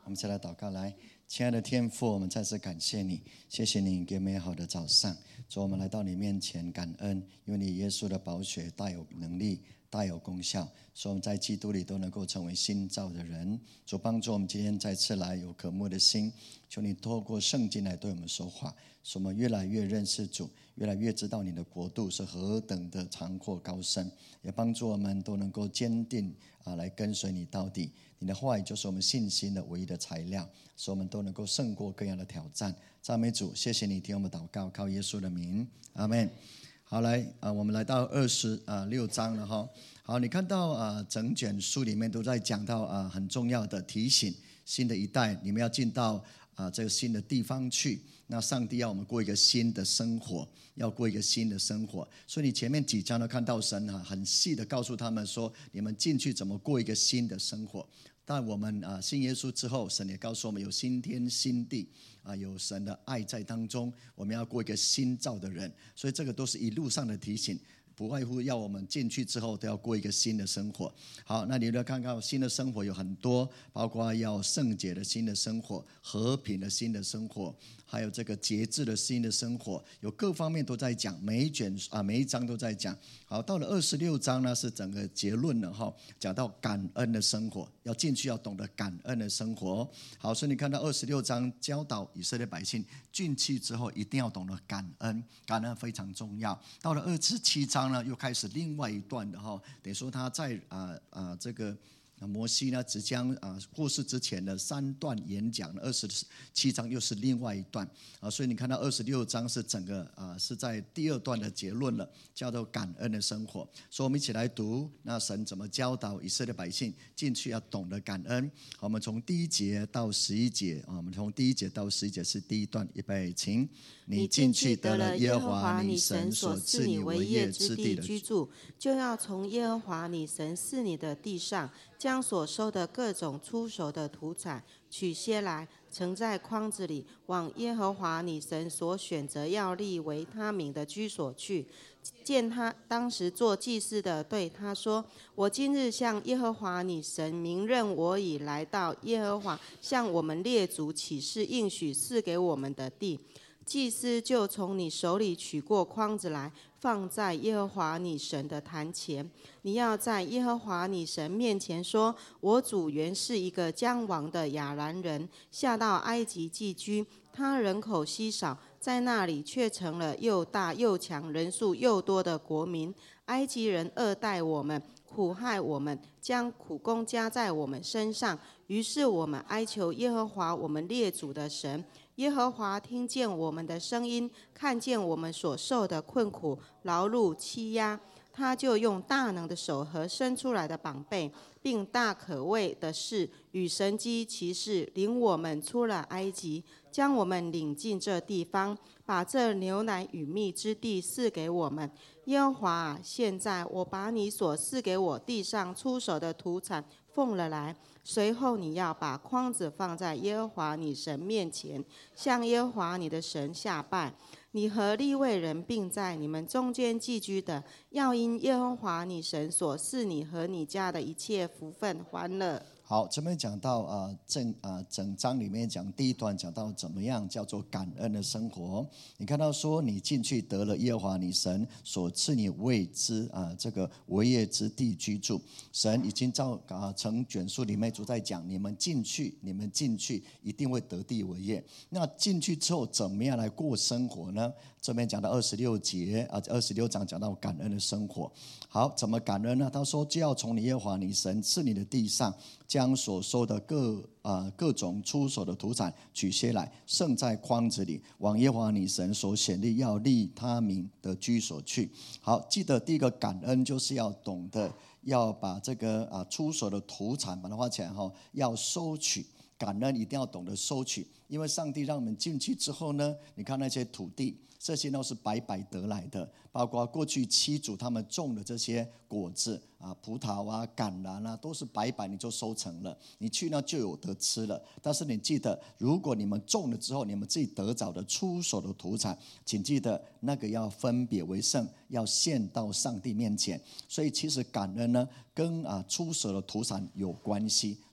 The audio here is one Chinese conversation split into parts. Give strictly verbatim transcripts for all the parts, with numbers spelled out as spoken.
我们再来祷告。来，亲爱的天父，我们再次感谢你，谢谢你给美好的早上。主，我们来到你面前感恩，因为你耶稣的宝血大有能力，大有功效，所以我们在基督里都能够成为新造的人。主，帮助我们今天再次来有渴慕的心，求你透过圣经来对我们说话，使我们越来越认识主，越来越知道你的国度是何等的长阔高深，也帮助我们都能够坚定啊，来跟随你到底。你的话语就是我们信心的唯一的材料，使我们都能够胜过各样的挑战。赞美主，谢谢你听我们祷告，靠耶稣的名，阿们。好，来啊，我们来到二十啊六章了哈。好，你看到啊，整卷书里面都在讲到啊很重要的提醒，新的一代你们要进到啊这个新的地方去。那上帝要我们过一个新的生活，要过一个新的生活。所以你前面几章都看到神啊很细的告诉他们说，你们进去怎么过一个新的生活。但我们啊信耶稣之后，神也告诉我们有新天新地啊，有神的爱在当中，我们要过一个新造的人。所以这个都是一路上的提醒，不外乎要我们进去之后都要过一个新的生活。好，那你要看看新的生活有很多，包括要圣洁的新的生活，和平的新的生活，还有这个节制的新的生活，有各方面都在讲，每一卷啊每一章都在讲。好，到了二十六章呢，是整个结论了哈，讲到感恩的生活，要进去要懂得感恩的生活。好，所以你看到二十六章教导以色列百姓进去之后一定要懂得感恩，感恩非常重要。到了二十七章呢，又开始另外一段的哈，等于说他在啊啊这个。摩西呢，即将啊过世之前的三段演讲，二十七章又是另外一段啊，所以你看到二十六章是整个啊是在第二段的结论了，叫做感恩的生活。所以我们一起来读，那神怎么教导以色列百姓进去要懂得感恩。好，我们从第一节到十一节啊，我们从第一节到十一节是第一段，预备，请。 你进去得了耶和华你神所赐你为业之地居住，就要从耶和华你神赐你的地上，将所收的各种出熟的土产取些来，盛在筐子里，往耶和华你神所选择要立为他名的居所去。见他当时做祭司的对他说：我今日向耶和华你神明认我已来到耶和华向我们列祖起誓应许赐给我们的地。祭司就从你手里取过筐子来，放在耶和华你神的坛前。你要在耶和华你神面前说：我主原是一个将亡的亚兰人，下到埃及寄居，他人口稀少，在那里却成了又大又强、人数又多的国民。埃及人恶待我们，苦害我们，将苦工加在我们身上。于是我们哀求耶和华我们列祖的神。耶和华听见我们的声音，看见我们所受的困苦、劳碌、欺压，他就用大能的手和伸出来的膀臂，并大可畏的事与神机奇事，领我们出了埃及，将我们领进这地方，把这牛奶与蜜之地赐给我们。耶和华啊，现在我把你所赐给我地上出手的土产奉了来。随后你要把筐子放在耶和华你神面前，向耶和华你的神下拜。你和利未人并在你们中间寄居的，要因耶和华你神所赐你和你家的一切福分欢乐。 好，这边讲到啊，整啊整章里面讲第一段讲到怎么样叫做感恩的生活。你看到说你进去得了耶和华你神所赐你为之啊这个为业之地居住。神已经照啊成卷书里面都在讲，你们进去，你们进去一定会得地为业。那进去之后怎么样来过生活呢？这边讲到二十六节啊，二十六章讲到感恩的生活。好，怎么感恩呢？他说就要从你耶和华你神赐你的地上，将所收的各啊各种出手的土产取些来，盛在筐子里，往耶和华你神所显立要立他名的居所去。好，记得第一个感恩就是要懂得要把这个啊出手的土产把它画起来哈，要收取。感恩一定要懂得收取，因为上帝让我们进去之后呢，你看那些土地，这些都是白白得来的，包括过去七祖他们种的这些果子啊，葡萄啊、橄榄啊，都是白白你就收成了，你去呢就有得吃了。但是你记得，如果你们种了之后，你们自己得着的出手的土产，请记得那个要分别为圣，要献到上帝面前。所以其实感恩呢，跟啊出手的土产有关系。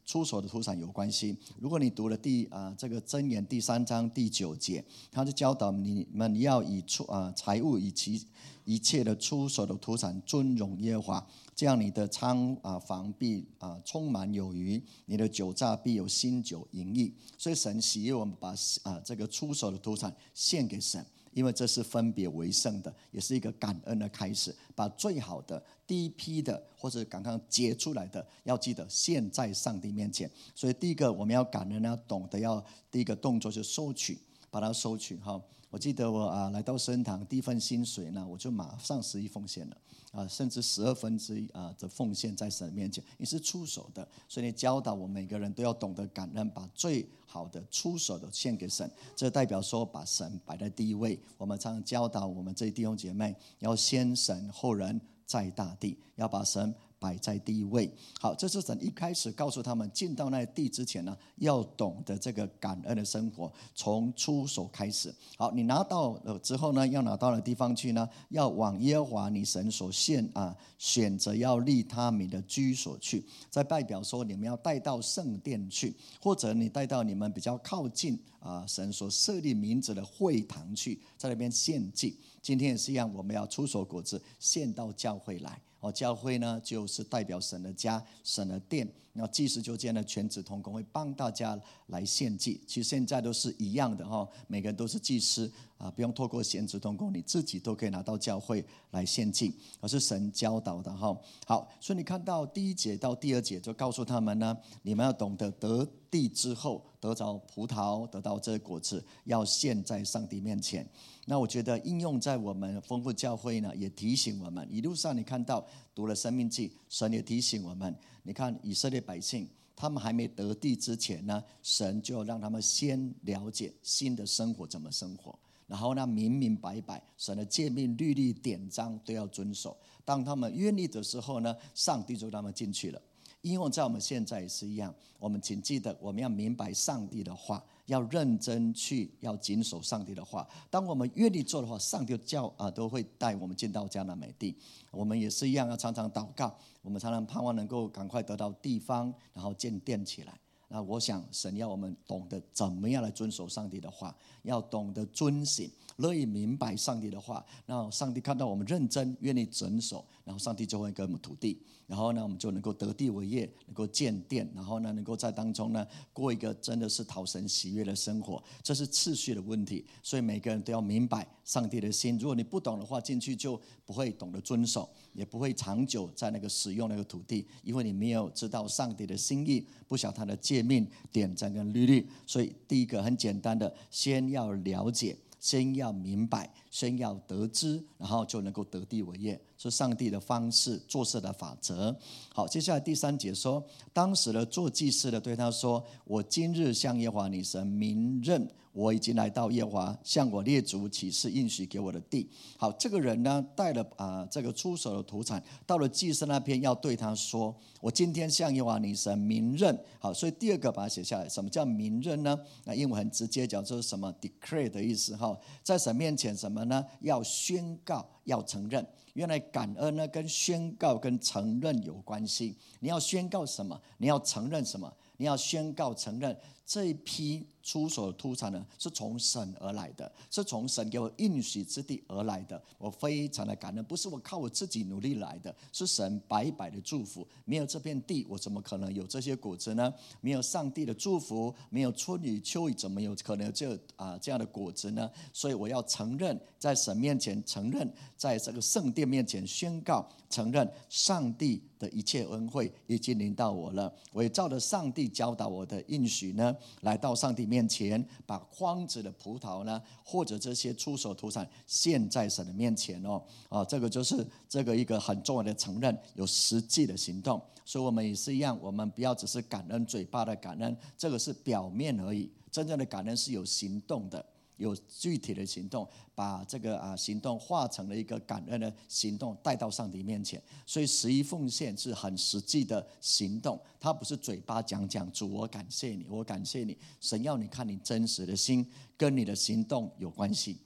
出手的土产有关系。如果你读了第啊、呃、这个箴言第三章第九节，他就教导你们要以出啊、呃、财物以其一切的出手的土产尊荣耶和华，这样你的仓啊房必啊充满有余，你的酒榨必有新酒盈溢。所以神喜悦我们把啊这个出手的土产献给神，因为这是分别为圣的，也是一个感恩的开始。把最好的第一批的或者刚刚结出来的，要记得献在上帝面前。所以第一个我们要感恩，要懂得要第一个动作就是收取，把它收取哈。我记得我啊来到圣堂第一份薪水呢，我就马上十一奉献了啊，甚至十二分之一啊的奉献在神面前，你是出手的。所以你教导我们每个人都要懂得感恩，把最好的出手的献给神。这代表说把神摆在第一位。我们常常教导我们这些弟兄姐妹，要先神后人在大地，要把神摆在第一位。好，这是神一开始告诉他们，进到那地之前呢，要懂得这个感恩的生活，从出手开始。好，你拿到了之后呢，要拿到的地方去呢，要往耶和华你神所献啊，选择要立他名的居所去。在代表说，你们要带到圣殿去，或者你带到你们比较靠近啊神所设立名字的会堂去，在那边献祭。今天也是一样，我们要出手果子献到教会来。哦，教会呢就是代表神的家、神的殿。那祭司就这样的全职同工，会帮大家来献祭。其实现在都是一样的哈，每个人都是祭司啊，不用透过全职同工，你自己都可以拿到教会来献祭，而是神教导的哈。好，所以你看到第一节到第二节就告诉他们呢，你们要懂得得地之后得着葡萄，得到这个果子，要献在上帝面前。那我觉得应用在我们丰富教会呢，也提醒我们。一路上你看到读了申命记，神也提醒我们。你看以色列百姓，他们还没得地之前呢，神就让他们先了解新的生活怎么生活，然后呢明明白白神的诫命、律例、典章都要遵守。当他们愿意的时候呢，上帝就让他们进去了。应用在我们现在也是一样，我们请记得，我们要明白上帝的话，要认真去，要谨守上帝的话。当我们愿意做的话，上帝教啊都会带我们进到迦南美地。我们也是一样，要常常祷告，我们常常盼望能够赶快得到地方，然后建殿起来。那我想神要我们懂得怎么样来遵守上帝的话，要懂得遵行，乐意明白上帝的话。那上帝看到我们认真愿意遵守，然后上帝就会给我们土地，然后呢我们就能够得地为业，能够建殿，然后呢能够在当中呢过一个真的是讨神喜悦的生活。这是次序的问题，所以每个人都要明白上帝的心。如果你不懂的话，进去就不会懂得遵守，也不会长久在那个使用那个土地，因为你没有知道上帝的心意，不晓得他的诫命、典章跟律例。所以第一个很简单的，先要了解，先要明白，先要得知，然后就能够得地为业，是上帝的方式做事的法则。好，接下来第三节说，当时的做祭司的对他说，我今日向耶和华你神明认，我已经来到耶和华向我列祖起誓应许给我的地。好，这个人呢带了啊、呃、这个出手的土产，到了祭司那边要对他说，我今天向耶和华你神明认。好，所以第二个把它写下来。什么叫明认呢？那英文很直接讲，就是什么 declare 的意思哈，在神面前什么呢？要宣告，要承认。原来感恩呢跟宣告跟承认有关系。你要宣告什么？你要承认什么？你要宣告承认这一批出手的土产呢，是从神而来的，是从神给我应许之地而来的。我非常的感恩，不是我靠我自己努力来的，是神白白的祝福。没有这片地，我怎么可能有这些果子呢？没有上帝的祝福，没有春雨秋雨，怎么有可能有这啊这样的果子呢？所以我要承认，在神面前承认，在这个圣殿面前宣告承认，上帝的一切恩惠已经临到我了。我也照着上帝教导我的应许呢，来到上帝面前，把筐子的葡萄呢，或者这些出手土产献在神的面前哦。啊，这个就是这个一个很重要的承认，有实际的行动。所以我们也是一样，我们不要只是感恩，嘴巴的感恩，这个是表面而已。真正的感恩是有行动的。有具体的行动，把这个啊行动化成了一个感恩的行动，带到上帝面前。所以十一奉献是很实际的行动，它不是嘴巴讲讲，主我感谢你，我感谢你。神要你看你真实的心，跟你的行动有关系。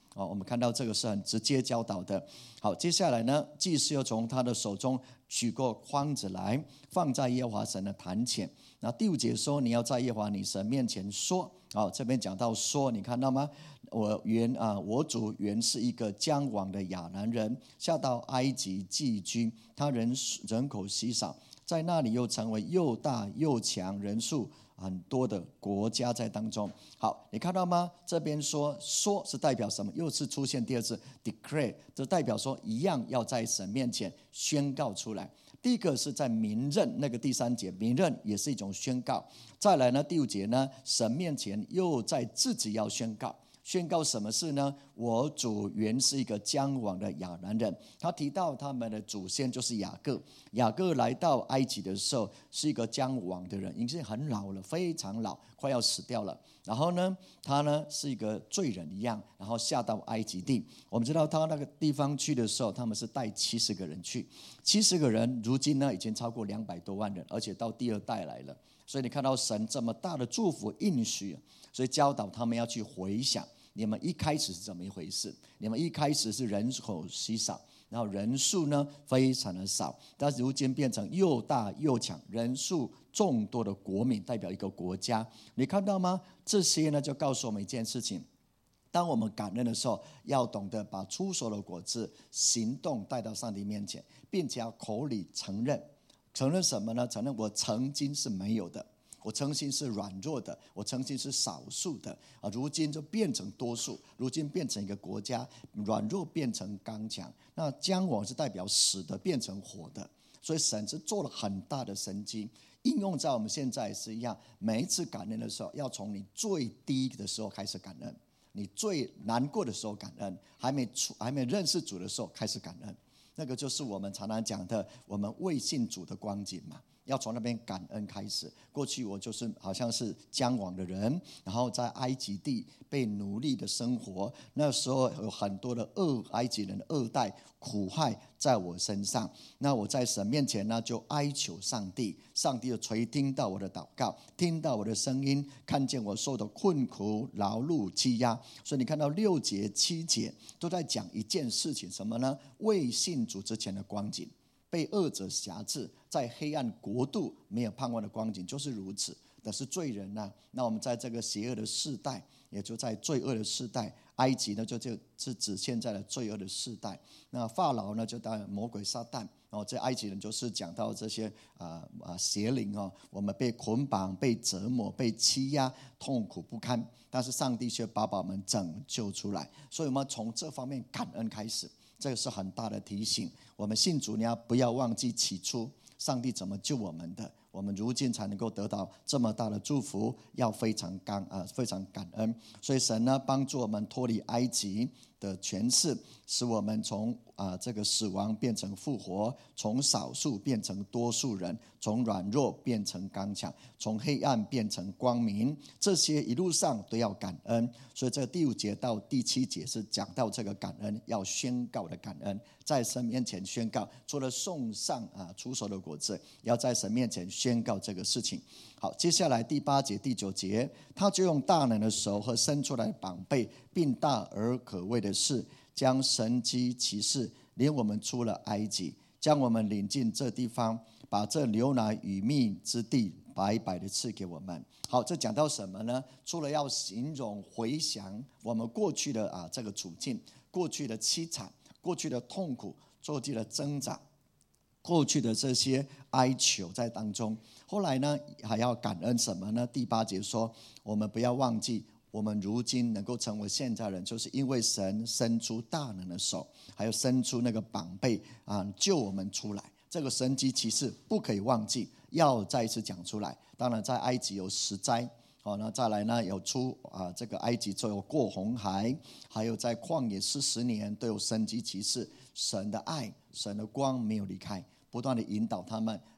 哦，我们看到这个是很直接教导的。好，接下来呢，祭司又从他的手中取过筐子来，放在耶和华神的坛前。那第五节说，你要在耶和华你神面前说。好，这边讲到说，你看到吗？我原啊，我主原是一个将往的亚兰人，下到埃及寄居，他人人口稀少，在那里又成为又大又强，人数很多的国家在当中。好，你看到吗？这边说说是代表什么？又是出现第二次 declare， 这代表说一样要在神面前宣告出来。第一个是在明认，那个第三节明认也是一种宣告。再来呢，第五节呢，神面前又在自己要宣告。宣告什么事呢？我主原是一个将往的亚兰人。他提到他们的祖先就是雅各，雅各来到埃及的时候是一个将往的人，已经很老了，非常老，快要死掉了。然后呢，他呢是一个罪人一样，然后下到埃及地。我们知道他那个地方去的时候，他们是带七十个人去，七十个人如今呢已经超过两百多万人，而且到第二代来了。所以你看到神这么大的祝福应许，所以教导他们要去回想，你们一开始是怎么一回事？你们一开始是人口稀少，然后人数呢非常的少，但如今变成又大又强，人数众多的国民，代表一个国家。你看到吗？这些呢就告诉我们一件事情：当我们感恩的时候，要懂得把出手的果子行动带到上帝面前，并且要口里承认。承认什么呢？承认我曾经是没有的，我曾经是软弱的，我曾经是少数的啊，如今就变成多数，如今变成一个国家，软弱变成刚强。那将往是代表死的变成活的，所以神是做了很大的神迹，应用在我们现在也是一样。每一次感恩的时候，要从你最低的时候开始感恩，你最难过的时候感恩，还没还没认识主的时候开始感恩。那个就是我们常常讲的，我们未信主的光景嘛，要从那边感恩开始。过去我就是好像是将往的人，然后在埃及地被奴隶的生活，那时候有很多的恶埃及人的恶待苦害在我身上。那我在神面前呢，就哀求上帝，上帝就垂听到我的祷告，听到我的声音，看见我受的困苦劳碌欺压。所以你看到六节七节都在讲一件事情，什么呢？未信主之前的光景，被恶者辖制，在黑暗国度没有盼望的光景，就是如此。但是罪人呢、啊？那我们在这个邪恶的世代，也就在罪恶的世代，埃及呢就就是指现在的罪恶的世代。那法老呢就当然魔鬼撒旦哦，这埃及人就是讲到这些啊啊邪灵哦，我们被捆绑、被折磨、被欺压，痛苦不堪，但是上帝却把我们拯救出来。所以我们从这方面感恩开始，这个是很大的提醒。我们信主，你要不要忘记起初上帝怎么救我们的？我们如今才能够得到这么大的祝福，要非常感啊非常感恩。所以神呢帮助我们脱离埃及的权势，使我们从啊这个死亡变成复活，从少数变成多数人，从软弱变成刚强，从黑暗变成光明。这些一路上都要感恩。所以这第五节到第七节是讲到这个感恩，要宣告的感恩，在神面前宣告。除了送上啊出手的果子，要在神面前宣告这个事情。好，接下来第八节第九节，他就用大能的手和伸出来的膀臂，并大而可畏的事，将神迹奇事领我们出了埃及，将我们领进这地方，把这流奶与蜜之地白白的赐给我们。好，这讲到什么呢？除了要形容回想我们过去的啊这个处境，过去的凄惨，过去的痛苦，过去的挣扎，过去的这些哀求在当中。后来呢还要感恩什么呢？第八节说，我们不要忘记，我们如今能够成为现在人，就是因为神伸出大能的手，还有伸出那个膀臂啊，救我们出来。这个神迹奇事不可以忘记，要再一次讲出来。当然在埃及有十灾，好，那再来呢有出啊这个埃及就有过红海，还有在旷野四十年都有神迹奇事。神的爱，神的光没有离开，不断的引导他们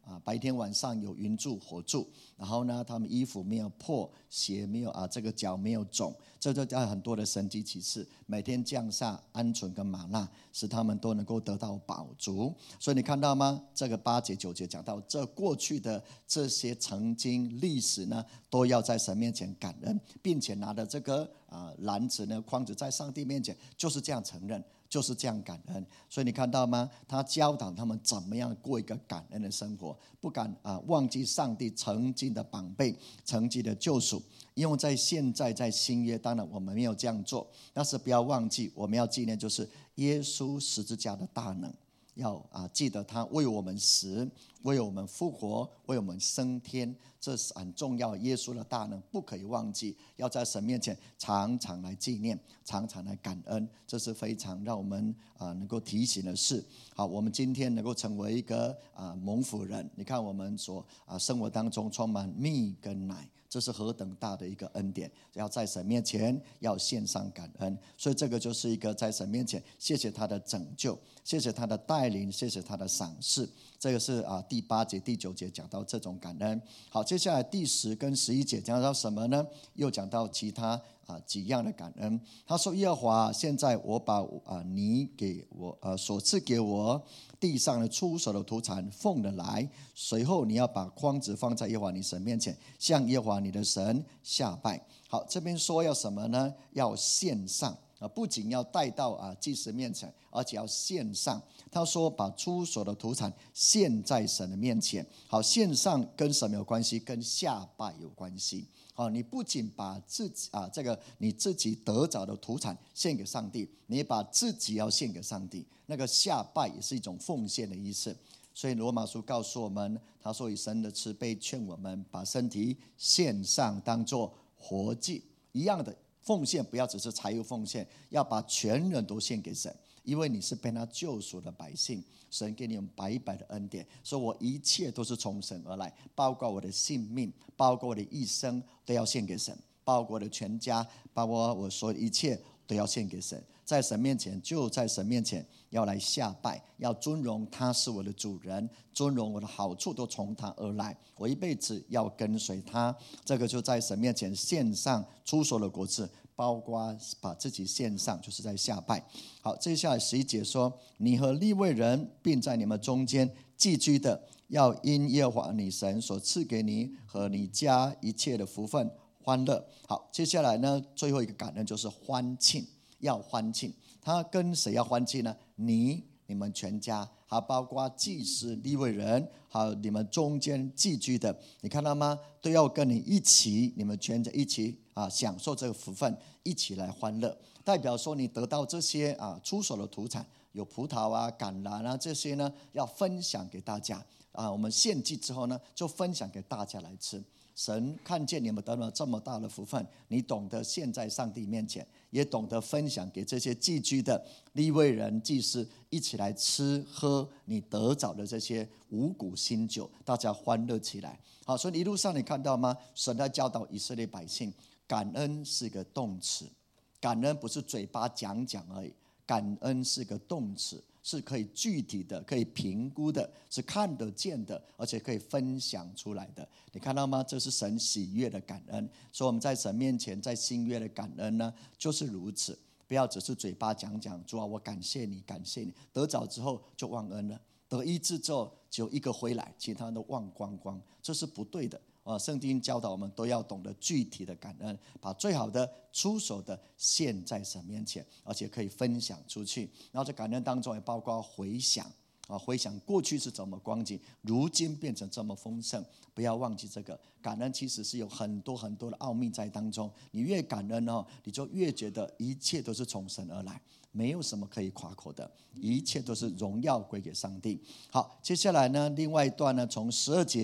啊，白天晚上有云柱火柱，然后呢，他们衣服没有破，鞋没有啊，这个脚没有肿，这就叫很多的神迹奇事，每天降下鹌鹑跟玛纳，使他们都能够得到饱足。所以你看到吗？这个八节九节讲到，这过去的这些曾经历史呢，都要在神面前感恩，并且拿着这个啊篮子呢筐子在上帝面前，就是这样承认。就是这样感恩。所以你看到吗？他教导他们怎么样过一个感恩的生活，不敢啊忘记上帝曾经的宝贝，曾经的救赎。因为在现在在新约，当然我们没有这样做，但是不要忘记，我们要纪念就是耶稣十字架的大能，要啊记得他为我们死，为我们复活，为我们升天，这是很重要。耶稣的大能不可以忘记，要在神面前常常来纪念，常常来感恩，这是非常让我们啊能够提醒的事。好，我们今天能够成为一个啊蒙福人，你看我们所啊生活当中充满蜜跟奶，这是何等大的一个恩典！要在神面前要献上感恩，所以这个就是一个在神面前谢谢他的拯救，谢谢他的带领，谢谢他的赏赐。这个是啊第八节第九节讲到这种感恩。好，接下来第十跟十一节讲到什么呢？又讲到其他啊几样的感恩。他说：耶和华，现在我把啊你给我呃所赐给我地上的出手的土产奉了来，随后你要把筐子放在耶和华你神面前，向耶和华你的神下拜。好，这边说要什么呢？要献上啊，不仅要带到啊祭司面前，而且要献上。他说把出手的土产献在神的面前。好，献上跟什么有关系？跟下拜有关系。好，你不仅把自己啊这个你自己得着的土产献给上帝，你把自己要献给上帝，那个下拜也是一种奉献的意思。所以罗马书告诉我们，他说以神的慈悲劝我们把身体献上，当作活祭。一样的奉献，不要只是财物奉献，要把全人都献给神，因为你是被他救赎的百姓，神给你们白白的恩典，所以我一切都是从神而来，包括我的性命，包括我的一生都要献给神，包括我的全家，包括我所有一切都要献给神。在神面前，就在神面前要来下拜，要尊荣他是我的主人，尊荣我的好处都从他而来，我一辈子要跟随他。这个就在神面前献上出手的果子，包括把自己献上，就是在下拜。好，接下来十一节说，你和利未人并在你们中间寄居的，要因耶和华你神所赐给你和你家一切的福分欢乐。好，接下来呢，最后一个感恩就是欢庆，要欢庆。他跟谁要欢庆呢？你你们全家，还包括祭司利未人，还有你们中间寄居的，你看到吗？都要跟你一起，你们全家一起啊享受这个福分，一起来欢乐。代表说你得到这些啊出手的土产，有葡萄啊、橄榄啊这些呢，要分享给大家啊。我们献祭之后呢，就分享给大家来吃。神看见你们得了这么大的福分，你懂得献在上帝面前，也懂得分享给这些寄居的利未人祭司，一起来吃喝你得着的这些五谷新酒，大家欢乐起来。好，所以一路上你看到吗？神在教导以色列百姓，感恩是个动词，感恩不是嘴巴讲讲而已，感恩是个动词，是可以具体的，可以评估的，是看得见的，而且可以分享出来的。你看到吗？这是神喜悦的感恩。所以我们在神面前，在新约的感恩呢，就是如此。不要只是嘴巴讲讲，主啊，我感谢你，感谢你。得着之后就忘恩了，得医治之后只有一个回来，其他都忘光光，这是不对的。啊，圣经教导我们都要懂得具体的感恩，把最好的出手的献在神面前，而且可以分享出去。然后在感恩当中也包括回想啊，回想过去是怎么光景，如今变成这么丰盛。不要忘记这个感恩，其实是有很多很多的奥秘在当中。你越感恩哦，你就越觉得一切都是从神而来，没有什么可以夸口的，一切都是荣耀归给上帝。好，接下来呢，另外一段呢，从十二节到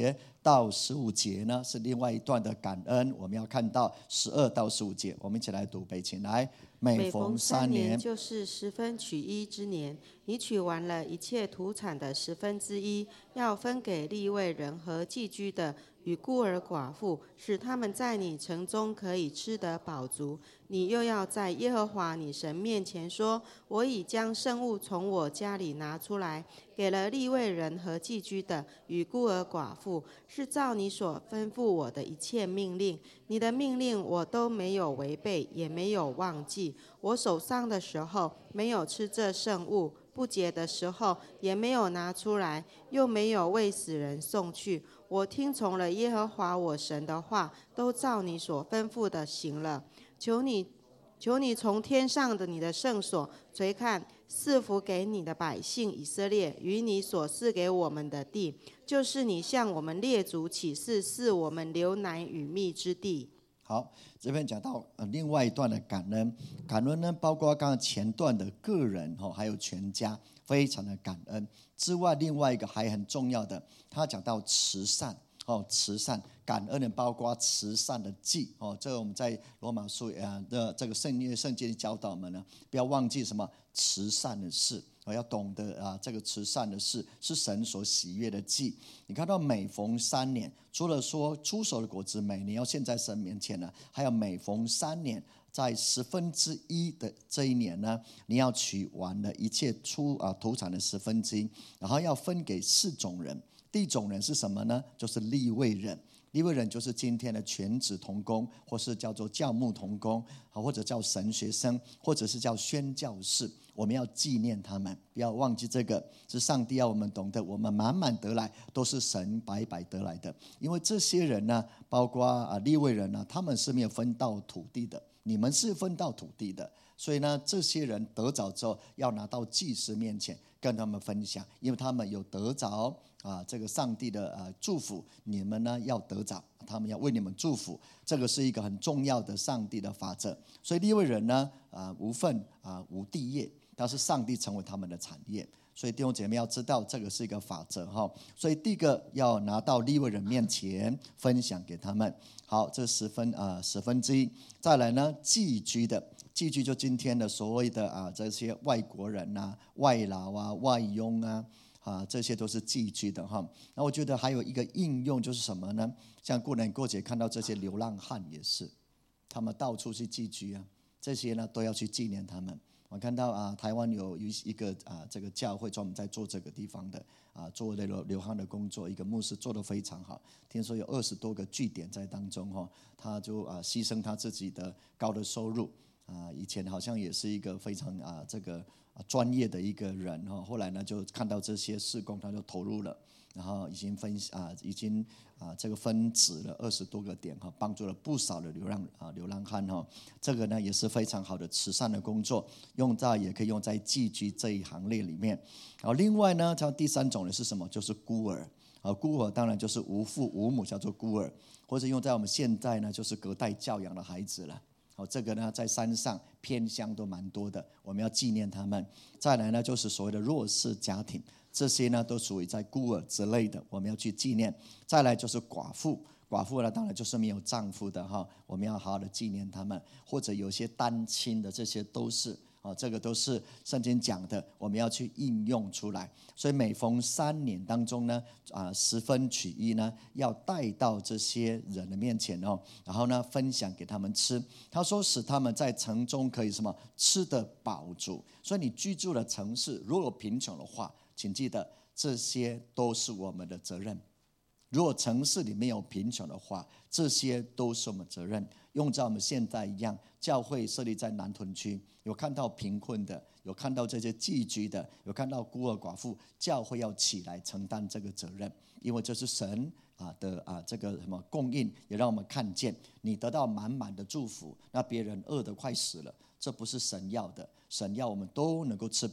到十五节呢是另外一段的感恩，我们要看到十二到十五节，我们一起来读，备请来。 每逢三年，就是十分取一之年，你取完了一切土产的十分之一，要分给利未人和寄居的与孤儿寡妇，使他们在你城中可以吃得饱足。你又要在耶和华你神面前说：我已将圣物从我家里拿出来，给了利未人和寄居的与孤儿寡妇，是照你所吩咐我的一切命令。你的命令我都没有违背，也没有忘记。我手上的时候没有吃这圣物，不洁的时候也没有拿出来，又没有为死人送去。我听从了耶和华我神的话，都照你所吩咐的行了。求你求你从天上的你的圣所垂看，赐福给你的百姓以色列与你所赐给我们的地，就是你向我们列祖起誓赐我们流奶与蜜之地。 好，这边讲到、呃、另外一段的感恩，感恩呢包括刚刚前段的个人、哦、还有全家，非常的感恩之外，另外一个还很重要的，他讲到慈善、哦、慈善感恩的包括慈善的祭、哦、这个我们在罗马书、呃、的这个圣约圣经教导我们呢，不要忘记什么慈善的事，我要懂得啊，这个慈善的事是神所喜悦的祭。你看到每逢三年，除了说出手的果子每年要献在神面前呢，还有每逢三年，在十分之一的这一年呢，你要取完了一切出啊土产的十分之一，然后要分给四种人。第一种人是什么呢？就是利未人。利未人就是今天的全职同工，或是叫做教牧同工，或者叫神学生，或者是叫宣教士。我们要纪念他们，不要忘记这个是上帝要我们懂得，我们满满得来都是神白白得来的。因为这些人呢，包括啊利未人呢，他们是没有分到土地的，你们是分到土地的，所以呢，这些人得着之后要拿到祭司面前跟他们分享，因为他们有得着啊这个上帝的啊祝福，你们呢要得着，他们要为你们祝福，这个是一个很重要的上帝的法则。所以利未人呢啊无份啊无地业，但是上帝成为他们的产业。所以弟兄姐妹要知道，这个是一个法则哈。所以第一个要拿到利未人面前分享给他们。好，这十分啊十分之一。再来呢，寄居的，寄居就今天的所谓的啊这些外国人啊、外劳啊、外佣啊。啊，这些都是寄居的哈。那我觉得还有一个应用就是什么呢？像过年过节看到这些流浪汉也是，他们到处去寄居啊，这些呢都要去纪念他们。我看到啊，台湾有一个啊这个教会专门在做这个地方的啊，做的流流浪的工作，一个牧师做得非常好。听说有二十多个据点在当中哈，他就啊牺牲他自己的高的收入啊，以前好像也是一个非常啊这个。专业的一个人哈，后来呢就看到这些事工，他就投入了，然后已经分啊，已经啊这个分址了二十多个点哈，帮助了不少的流浪啊流浪汉哈。这个呢也是非常好的慈善的工作，用在也可以用在寄居这一行列里面。然后另外呢，像第三种呢是什么？就是孤儿啊，孤儿当然就是无父无母，叫做孤儿，或者用在我们现在呢就是隔代教养的孩子了。哦，这个呢，在山上偏乡都蛮多的，我们要纪念他们。再来呢，就是所谓的弱势家庭，这些呢都属于在孤儿之类的，我们要去纪念。再来就是寡妇，寡妇呢当然就是没有丈夫的哈，我们要好好的纪念他们。或者有些单亲的，这些都是。哦，这个都是圣经讲的，我们要去应用出来。所以每逢三年当中呢，啊，十分取一呢，要带到这些人的面前哦，然后呢，分享给他们吃。他说，使他们在城中可以什么吃得饱足。所以你居住的城市如果贫穷的话，请记得这些都是我们的责任。如果城市里面有贫穷的话，这些都是我们责任。用在我们现在一样，教会设立在南屯区，有看到贫困的，有看到这些寄居的，有看到孤儿寡妇，教会要起来承担这个责任，因为这是神啊的啊这个什么供应，也让我们看见你得到满满的祝福，那别人饿得快死了，这不是神要的。神要我们都能够吃饱，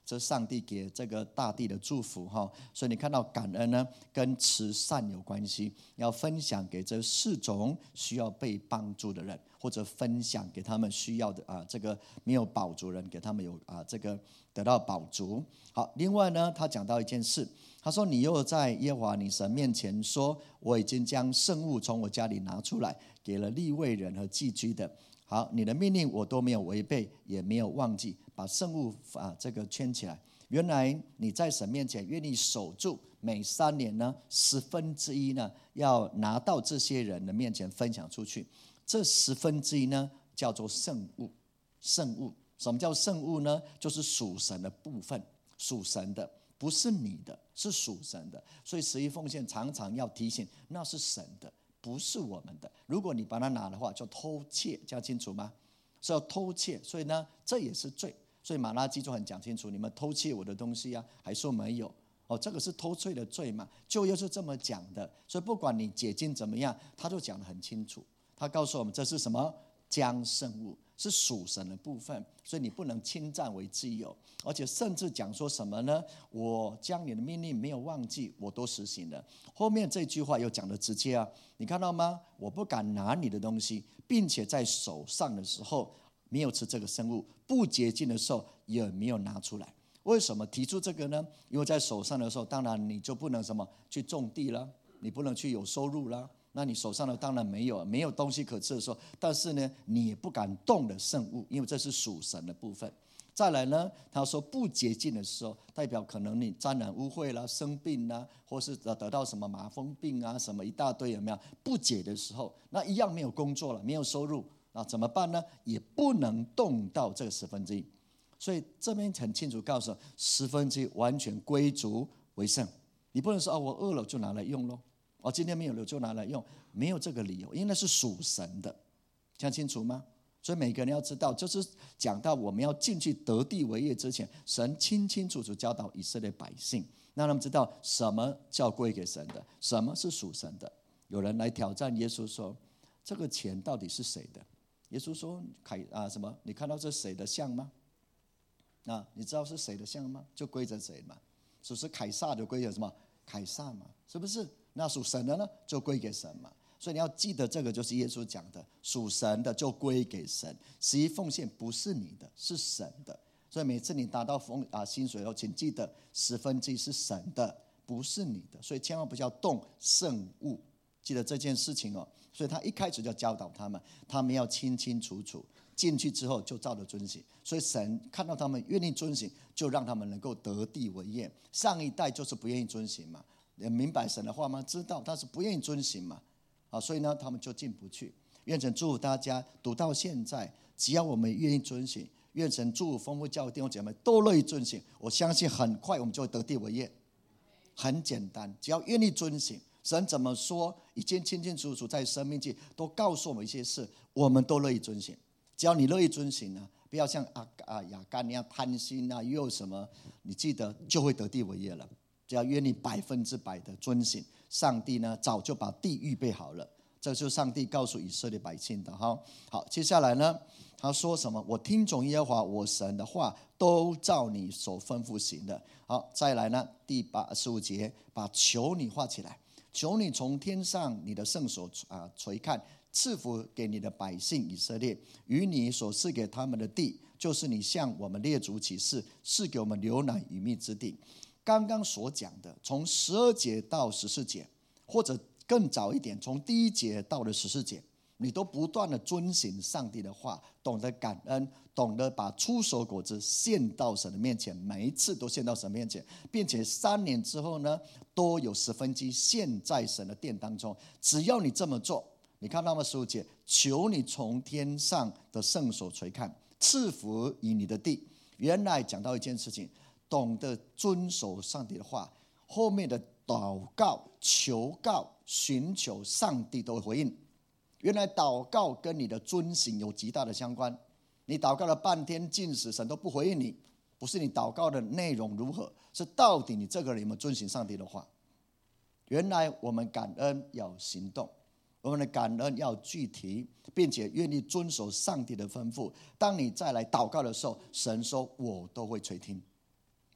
这是上帝给这个大地的祝福哈。所以你看到感恩呢，跟慈善有关系，要分享给这四种需要被帮助的人，或者分享给他们需要的啊，这个没有饱足人，给他们有啊这个得到饱足。好，另外呢，他讲到一件事，他说：“你又在耶和华你神面前说，我已经将圣物从我家里拿出来，给了利未人和寄居的。好，你的命令我都没有违背，也没有忘记，把圣物啊这个圈起来。原来你在神面前愿意守住，每三年呢十分之一呢要拿到这些人的面前分享出去。这十分之一呢叫做圣物。圣物什么叫圣物呢？就是属神的部分，属神的，不是你的，是属神的。所以十一奉献常常要提醒，那是神的，不是我们的。如果你把它拿的话，就偷窃，这样清楚吗？是要偷窃，所以呢，这也是罪。所以马拉基就很讲清楚，你们偷窃我的东西啊，还说没有哦，这个是偷窃的罪嘛。旧约是这么讲的，所以不管你解经怎么样，他就讲得很清楚。他告诉我们这是什么？将圣物，是属神的部分，所以你不能侵占为己有。而且甚至讲说什么呢？我将你的命令没有忘记，我都实行了。后面这句话又讲得直接啊，你看到吗？我不敢拿你的东西，并且在手上的时候没有吃这个圣物，不洁净的时候也没有拿出来。为什么提出这个呢？因为在手上的时候，当然你就不能什么去种地了，你不能去有收入了。那你手上的当然没有没有东西可吃的时候，但是呢，你也不敢动的圣物，因为这是属神的部分。再来呢，他说不洁净的时候，代表可能你沾染污秽啦、生病啦，或是得到什么麻风病啊，什么一大堆有没有？不洁的时候，那一样没有工作了，没有收入，那怎么办呢？也不能动到这个十分之一。所以这边很清楚告诉，十分之一完全归主为圣。你不能说啊，我饿了就拿来用咯。哦，今天没有了就拿来用，没有这个理由，因为那是属神的，讲清楚吗？所以每个人要知道，就是讲到我们要进去得地为业之前，神清清楚楚教导以色列百姓，让他们知道什么叫归给神的，什么是属神的。有人来挑战耶稣说，这个钱到底是谁的？耶稣说凯啊什么？你看到这谁的像吗？啊，你知道是谁的像吗？就归着谁嘛。属是凯撒的归着什么？凯撒嘛，是不是？那属神的呢，就归给神嘛。所以你要记得，这个就是耶稣讲的，属神的就归给神。十一奉献不是你的，是神的。所以每次你拿到奉啊薪水后，请记得十分之一是神的，不是你的。所以千万不要动圣物，记得这件事情哦。所以他一开始就教导他们，他们要清清楚楚，进去之后就照着遵行。所以神看到他们愿意遵行，就让他们能够得地为业。上一代就是不愿意遵行嘛。明白神的话吗？知道，但是不愿意遵行嘛，啊，所以呢，他们就进不去。愿神祝福大家，读到现在，只要我们愿意遵行，愿神祝福丰富教会弟兄姐妹都乐意遵行，我相信很快我们就会得地为业。很简单，只要愿意遵行，神怎么说，已经清清楚楚在生命记都告诉我们一些事，我们都乐意遵行。只要你乐意遵行呢，不要像啊啊亚干那样贪心啊，又有什么，你记得就会得地为业了。只要愿你百分之百的遵行，上帝呢早就把地预备好了。这就是上帝告诉以色列百姓的哈。好，接下来呢，他说什么？我听从耶和华我神的话，都照你所吩咐行的。好，再来呢，第八十五节，把求你画起来，求你从天上你的圣所啊垂看，赐福给你的百姓以色列，与你所赐给他们的地，就是你向我们列祖起誓，赐给我们流奶与蜜之地。刚刚所讲的，从十二节到十四节，或者更早一点，从第一节到了十四节，你都不断的遵行上帝的话，懂得感恩，懂得把出手果子献到神的面前，每一次都献到神面前，并且三年之后呢，都有十分之一献在神的殿当中。只要你这么做，你看到吗？十五节，求你从天上的圣所垂看，赐福于你的地。原来讲到一件事情，懂得遵守上帝的话，后面的祷告、求告、寻求，上帝都会回应。原来祷告跟你的遵行有极大的相关。你祷告了半天禁食，神都不回应你，不是你祷告的内容如何，是到底你这个人有没有遵行上帝的话。原来我们感恩要行动，我们的感恩要具体，并且愿意遵守上帝的吩咐。当你再来祷告的时候，神说我都会垂听。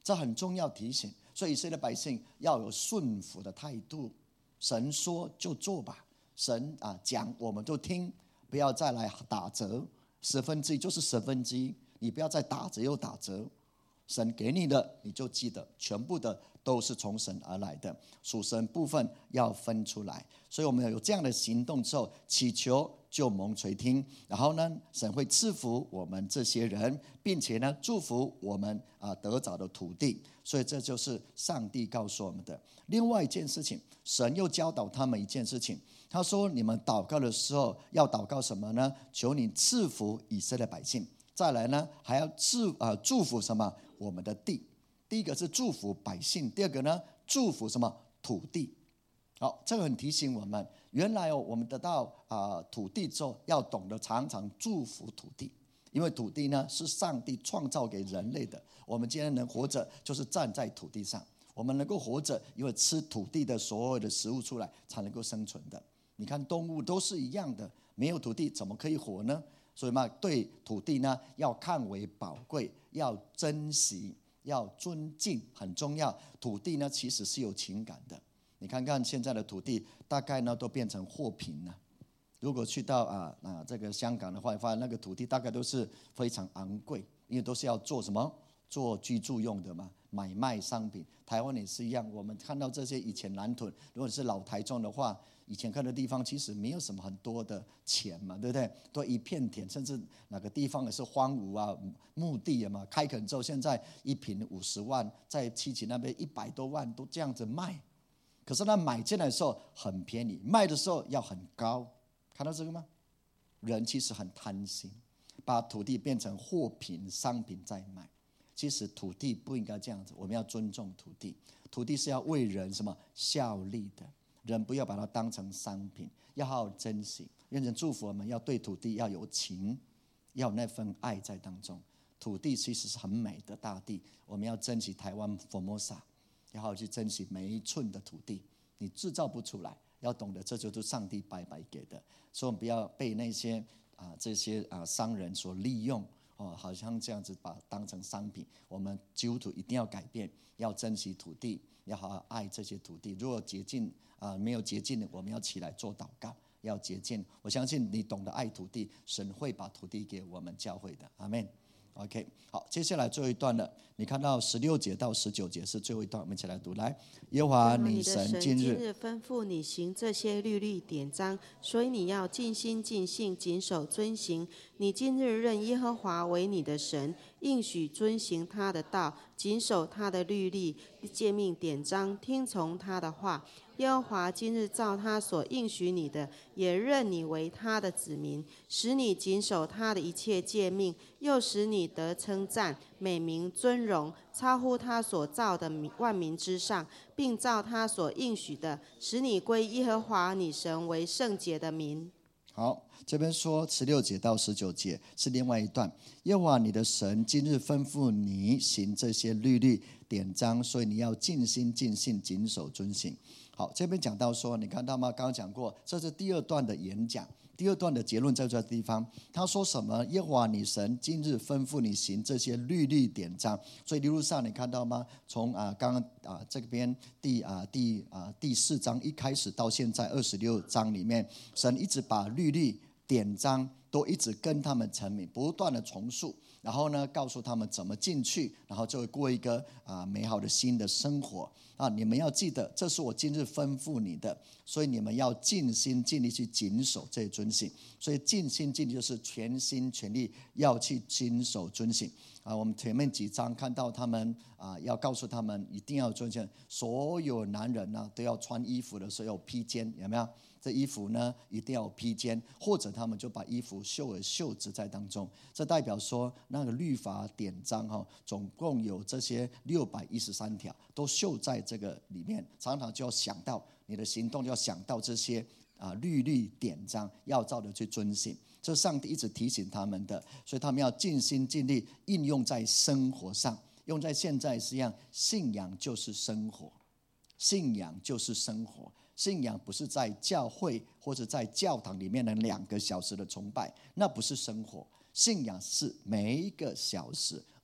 这很重要提醒。所以以色列百姓要有顺服的态度，神说就做吧，神啊讲我们就听，不要再来打折，十分之一就是十分之一，你不要再打折又打折。神给你的你就记得，全部的都是从神而来的，属神部分要分出来。所以我们有这样的行动之后，祈求就蒙垂听，然后呢，神会赐福我们这些人，并且呢，祝福我们啊得着的土地。所以这就是上帝告诉我们的。另外一件事情，神又教导他们一件事情，他说：你们祷告的时候要祷告什么呢？求你赐福以色列百姓。再来呢，还要祝啊祝福什么？我们的地。第一个是祝福百姓，第二个呢，祝福什么？土地。好，这个很提醒我们，原来哦，我们得到啊土地之后，要懂得常常祝福土地，因为土地呢是上帝创造给人类的。我们今天能活着，就是站在土地上。我们能够活着，因为吃土地的所有的食物出来，才能够生存的。你看动物都是一样的，没有土地怎么可以活呢？所以嘛，对土地呢要看为宝贵，要珍惜，要尊敬，很重要。土地呢其实是有情感的。你看看现在的土地，大概呢都变成货品了。如果去到啊啊这个香港的话，发现那个土地大概都是非常昂贵，因为都是要做什么？做居住用的嘛，买卖商品。台湾也是一样，我们看到这些以前南屯，如果是老台中的话，以前看的地方其实没有什么很多的钱嘛，对不对？都一片田，甚至哪个地方也是荒芜啊，墓地嘛。开垦之后，现在一坪五十万，在七期那边一百多万都这样子卖。可是他买进来的时候很便宜，卖的时候要很高。看到这个吗？人其实很贪心，把土地变成货品、商品在卖。其实土地不应该这样子，我们要尊重土地。土地是要为人什么效力的，人不要把它当成商品，要好好珍惜。愿神祝福我们，要对土地要有情，要有那份爱在当中。土地其实是很美的大地，我们要珍惜台湾 Formosa， 要好好去珍惜每一寸的土地。你制造不出来，要懂得这就是上帝白白给的，所以我们不要被那些啊这些啊商人所利用。哦，好像这样子把它当成商品。我们基督徒一定要改变，要珍惜土地，要好好爱这些土地。如果洁净啊、呃、没有洁净的，我们要起来做祷告，要洁净。我相信你懂得爱土地，神会把土地给我们教会的。阿们。OK， 好，接下来最后一段了。你看到十六节到十九节是最后一段，我们一起来读。来，耶和华你神今日吩咐你行这些律例典章，所以你要尽心尽性谨守遵行。你今日认耶和华为你的神，应许遵行他的道，谨守他的律例、诫命、典章，听从他的话。耶和华今日照他所应许你的，也认你为他的子民，使你谨守他的一切诫命，又使你得称赞、美名、尊荣，超乎他所造的万民之上，并照他所应许的，使你归耶和华你神为圣洁的民。 好，这边说十六节到十九节是另外一段。耶和华你的神今日吩咐你行这些律例典章，所以你要尽心尽性谨守遵行。好，这边讲到说，你看到吗？刚刚讲过，这是第二段的演讲，第二段的结论在这地方。他说什么？耶和华你神今日吩咐你行这些律例典章。所以一路上你看到吗？从啊刚刚啊这边第啊第啊第四章一开始到现在二十六章里面，神一直把律例典章都一直跟他们成名，不断的重述，然后呢告诉他们怎么进去，然后就会过一个啊美好的新的生活啊！你们要记得，这是我今日吩咐你的，所以你们要尽心尽力去谨守这些遵行。所以尽心尽力就是全心全力要去谨守遵行啊！我们前面几章看到他们啊，要告诉他们一定要遵行，所有男人呢、啊、都要穿衣服的时候要披肩，有没有？这衣服呢一定要有披肩，或者他们就把衣服绣了袖子在当中。这代表说那个律法典章哈，总共有这些六百一十三条，都绣在这个里面。常常就要想到你的行动，就要想到这些啊律例典章，要照着去遵行。这是上帝一直提醒他们的，所以他们要尽心尽力应用在生活上。用在现在是一样，信仰就是生活，信仰就是生活。信仰不是在教会或者在教堂里面的两个小时的崇拜，那不是生活。信仰是每一个小时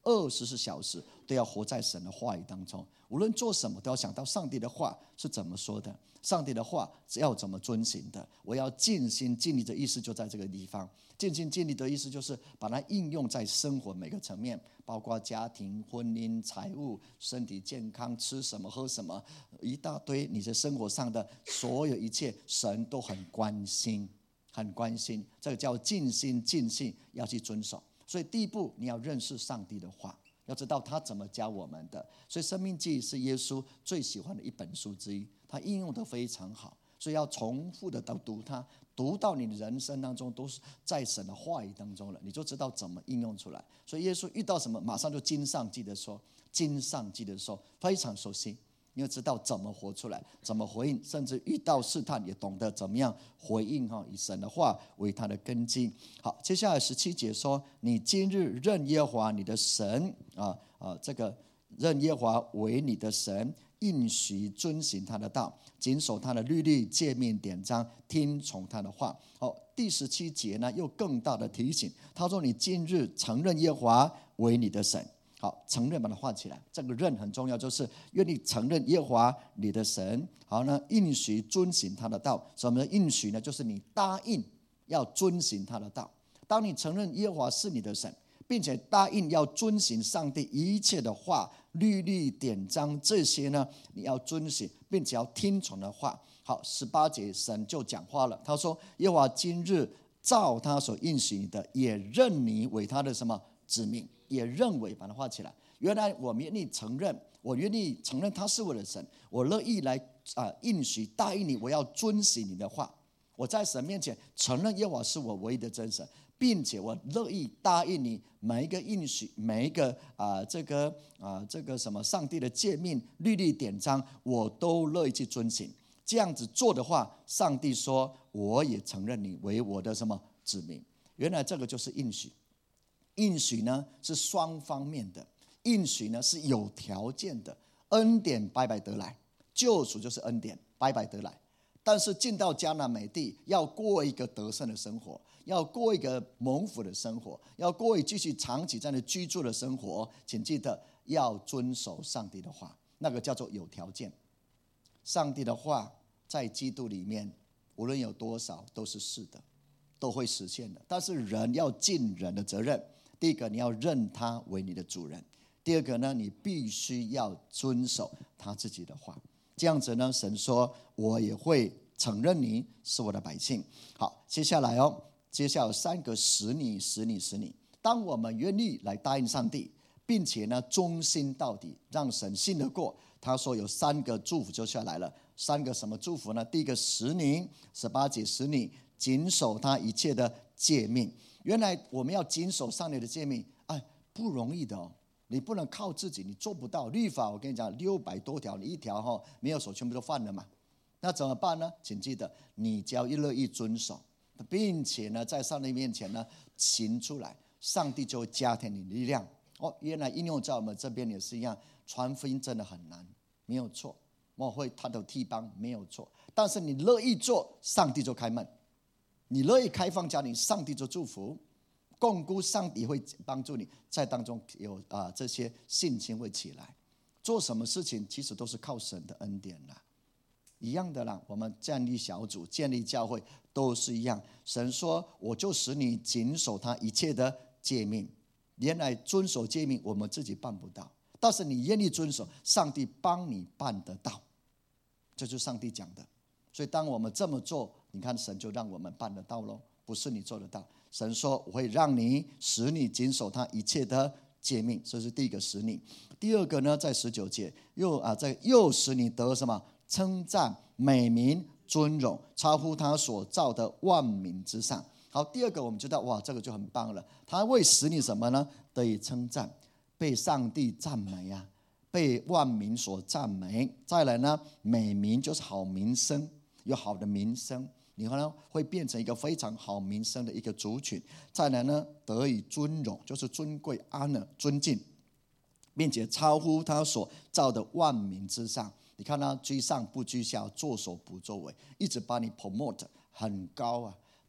二十四小时都要活在神的话语当中，无论做什么都要想到上帝的话是怎么说的，上帝的话是要怎么遵行的。我要尽心尽力的意思就在这个地方，尽心尽力的意思就是把它应用在生活每个层面，包括家庭、婚姻、财务、身体健康、吃什么喝什么，一大堆你的生活上的所有一切，神都很关心，很关心。这个叫尽心尽性要去遵守。所以第一步，你要认识上帝的话，要知道他怎么教我们的。所以申命记是耶稣最喜欢的一本书之一，他应用得非常好，所以要重复的读它，读到你的人生当中都是在神的话语当中了，你就知道怎么应用出来。所以耶稣遇到什么马上就经上记得说，经上记得说，非常熟悉，你要知道怎么活出来，怎么回应，甚至遇到试探也懂得怎么样回应，以神的话为他的根基。好，接下来十七节说，你今日认耶和华你的神啊啊，这个认耶和华为你的神，应许遵行他的道，谨守他的律例诫命典章，听从他的话。好，第十七节呢又更大的提醒，他说你今日承认耶和华为你的神。好，承认把它画起来，这个认很重要，就是愿意承认耶和华你的神。好呢，应许遵行他的道。什么应许呢？就是你答应要遵行他的道。当你承认耶和华是你的神，并且答应要遵行上帝一切的话、律例典章，这些呢你要遵行，并且要听从的话。好，十八节神就讲话了，他说耶和华今日照他所应许你的，也认你为他的什么子民，也认为把它画起来。原来我愿意承认，我愿意承认他是我的神，我乐意来啊、呃、应许答应你，我要遵行你的话。我在神面前承认耶和华是我唯一的真神，并且我乐意答应你每一个应许，每一个啊、呃、这个啊、呃、这个什么上帝的诫命、律例典章，我都乐意去遵行。这样子做的话，上帝说我也承认你为我的什么子民。原来这个就是应许。应许呢是双方面的，应许呢是有条件的，恩典白白得来，救赎就是恩典白白得来。但是进到迦南美地，要过一个得胜的生活，要过一个蒙福的生活，要过一继续长期在那居住的生活，请记得要遵守上帝的话，那个叫做有条件。上帝的话在基督里面，无论有多少都是是的，都会实现的。但是人要尽人的责任。第一个，你要认他为你的主人；第二个呢，你必须要遵守他自己的话。这样子呢，神说我也会承认你是我的百姓。好，接下来哦，接下来有三个使你使你使你。当我们愿意来答应上帝，并且呢忠心到底，让神信得过，他说有三个祝福就下来了。三个什么祝福呢？第一个，使你十八节，使你谨守他一切的诫命。原来我们要谨守上帝的诫命，哎，不容易的哦。你不能靠自己，你做不到。律法我跟你讲，六百多条，你一条哈没有守，全部都犯了嘛。那怎么办呢？请记得，你只要一乐意遵守，并且呢，在上帝面前呢行出来，上帝就会加添你的力量。哦，原来应用在我们这边也是一样，传福音真的很难，没有错。我会他的替帮没有错，但是你乐意做，上帝就开门。你乐意开放家庭，上帝就祝福，共估上帝会帮助你，在当中有啊、呃、这些信心会起来。做什么事情其实都是靠神的恩典啦，一样的啦。我们建立小组、建立教会都是一样。神说：“我就使你谨守他一切的诫命。”原来遵守诫命，我们自己办不到，但是你愿意遵守，上帝帮你办得到，这就是上帝讲的。所以当我们这么做，你看神就让我们办得到咯，不是你做得到。神说我会让你使你谨守他一切的诫命，这是第一个使你。第二个呢，在十九节又啊，在又使你得什么称赞、美名、尊荣，超乎他所造的万民之上。好，第二个我们知道，哇，这个就很棒了。他会使你什么呢？得以称赞，被上帝赞美啊，被万民所赞美。再来呢，美名就是好名声。有好的名声，你可能会变成一个非常好名声的一个族群。再来呢，得以尊荣，就是尊贵、honor、尊敬，并且超乎他所造的万民之上。你看他居上不居下，作首不作尾，一直把你 promote 很高啊。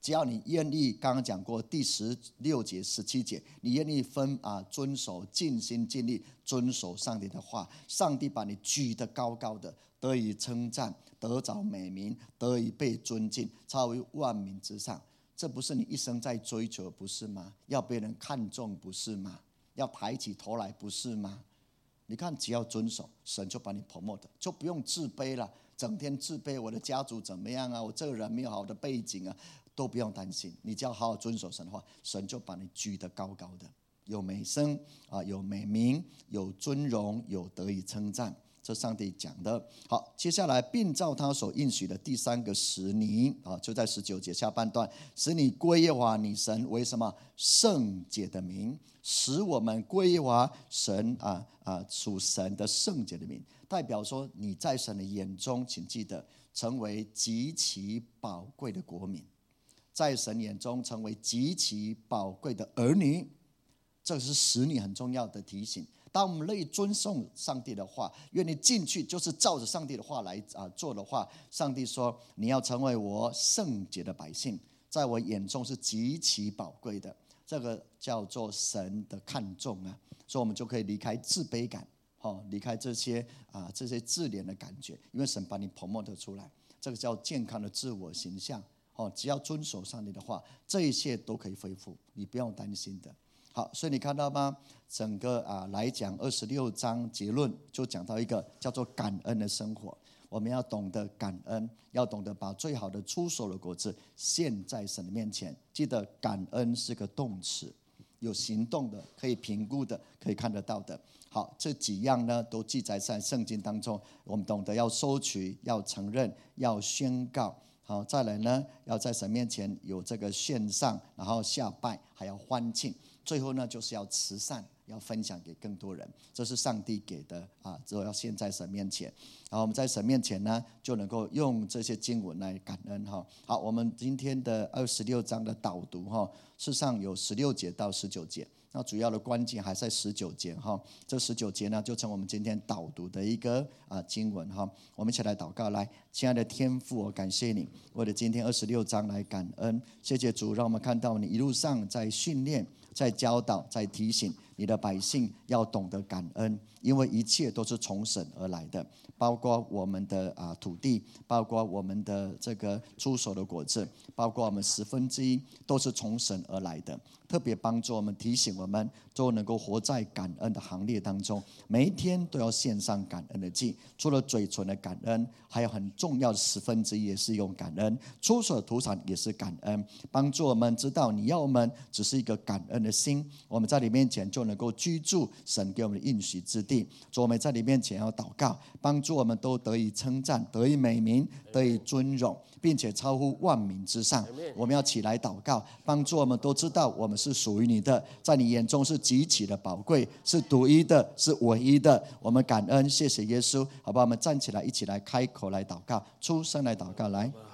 只要你愿意，刚刚讲过第十六节、十七节，你愿意分啊遵守、尽心尽力遵守上帝的话，上帝把你举得高高的，得以称赞，得着美名，得以被尊敬，超于万民之上。这不是你一生在追求，不是吗？要被人看重，不是吗？要抬起头来，不是吗？你看，只要遵守，神就把你 promote， 就不用自卑了。整天自卑，我的家族怎么样啊？我这个人没有好的背景啊，都不用担心。你只要好好遵守神的话，神就把你举得高高的，有美声啊，有美名，有尊荣，有得以称赞。这上帝讲的。好，接下来并照他所应许的第三个使你啊，就在十九节下半段，使你归耶和华你神为什么圣洁的名，使我们归耶和华神啊啊属神的圣洁的名，代表说你在神的眼中，请记得成为极其宝贵的国民，在神眼中成为极其宝贵的儿女，这是使你很重要的提醒。当我们乐意尊重上帝的话，愿意进去就是照着上帝的话来、啊、做的话，上帝说你要成为我圣洁的百姓，在我眼中是极其宝贵的，这个叫做神的看重啊，所以我们就可以离开自卑感、哦、离开这些、啊、这些自怜的感觉，因为神把你 promote 出来，这个叫健康的自我形象、哦、只要遵守上帝的话，这一切都可以恢复，你不用担心的。好，所以你看到吗？整个啊来讲二十六章结论就讲到一个叫做感恩的生活。我们要懂得感恩，要懂得把最好的出手的果子献在神的面前。记得感恩是个动词，有行动的，可以评估的，可以看得到的。好，这几样呢都记载在圣经当中。我们懂得要收取，要承认，要宣告。好，再来呢，要在神面前有这个献上，然后下拜，还要欢庆。最后呢，就是要慈善，要分享给更多人，这是上帝给的啊！之后要献在神面前，然后我们在神面前呢，就能够用这些经文来感恩哈。好，我们今天的二十六章的导读哈，事实上有十六节到十九节，那主要的关键还在十九节哈。这十九节呢，就成我们今天导读的一个啊经文哈。我们一起来祷告，来，亲爱的天父，我感谢你，为了今天二十六章来感恩，谢谢主，让我们看到你一路上在训练。在教导，在提醒你的百姓要懂得感恩，因为一切都是从神而来的，包括我们的啊土地，包括我们的这个出手的果子，包括我们十分之一，都是从神而来的。特别帮助我们，提醒我们，都能够活在感恩的行列当中，每一天都要献上感恩的祭。除了嘴唇的感恩，还有很重要的十分之一也是用感恩，出手的土产也是感恩，帮助我们知道你要我们只是一个感恩的心，我们在你面前就能够居住神给我们的应许之地。所以我们在你面前要祷告，帮助我们都得以称赞，得以美名，得以尊荣，并且超乎万民之上。我们要起来祷告，帮助我们都知道我们是属于你的，在你眼中是极其的宝贵，是独一的，是唯一的。我们感恩，谢谢耶稣，好吧？我们站起来，一起来开口来祷告，出声来祷告，来。